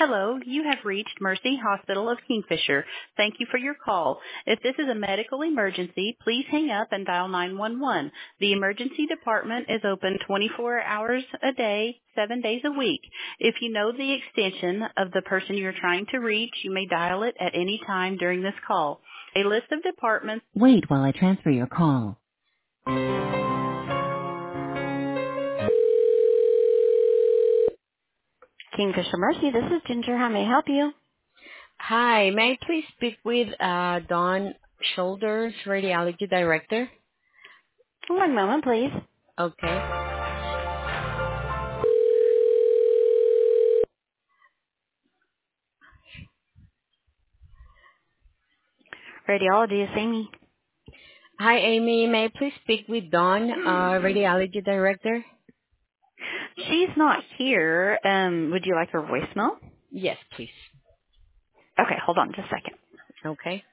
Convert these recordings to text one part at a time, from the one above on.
Hello, you have reached Mercy Hospital of Kingfisher. Thank you for your call. If this is a medical emergency, please hang up and dial 911. The emergency department is open 24 hours a day, 7 days a week. If you know the extension of the person you're trying to reach, you may dial it at any time during this call. A list of departments. Wait while I transfer your call. Kingfisher Mercy, this is Ginger. How may I help you? Hi, may I please speak with Dawn Shoulders, Radiology Director? One moment, please. Okay. Radiology is Amy. Hi, Amy. May I please speak with Dawn, Radiology Director? She's not here. Would you like her voicemail? Yes, please. Okay, hold on just a second. Okay.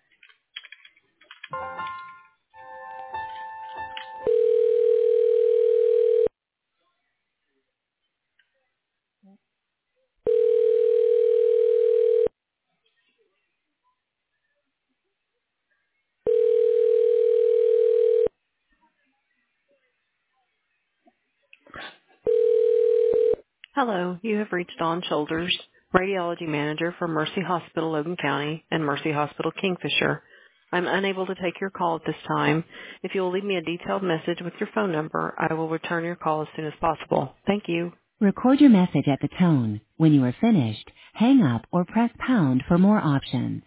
Hello, you have reached Dawn Shoulders, Radiology Manager for Mercy Hospital Logan County and Mercy Hospital Kingfisher. I'm unable to take your call at this time. If you will leave me a detailed message with your phone number, I will return your call as soon as possible. Thank you. Record your message at the tone. When you are finished, hang up or press pound for more options.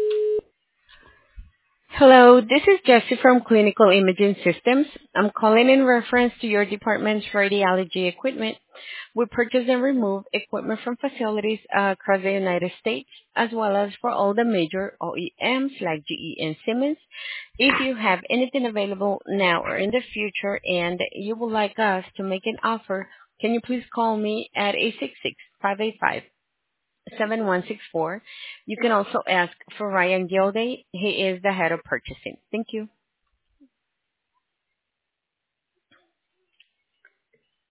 Hello, this is Jessie from Clinical Imaging Systems. I'm calling in reference to your department's radiology equipment. We purchase and remove equipment from facilities across the United States, as well as for all the major OEMs like GE and Siemens. If you have anything available now or in the future and you would like us to make an offer, can you please call me at 866-585 7164. You can also ask for Ryan Gilday. He is the head of purchasing. Thank you.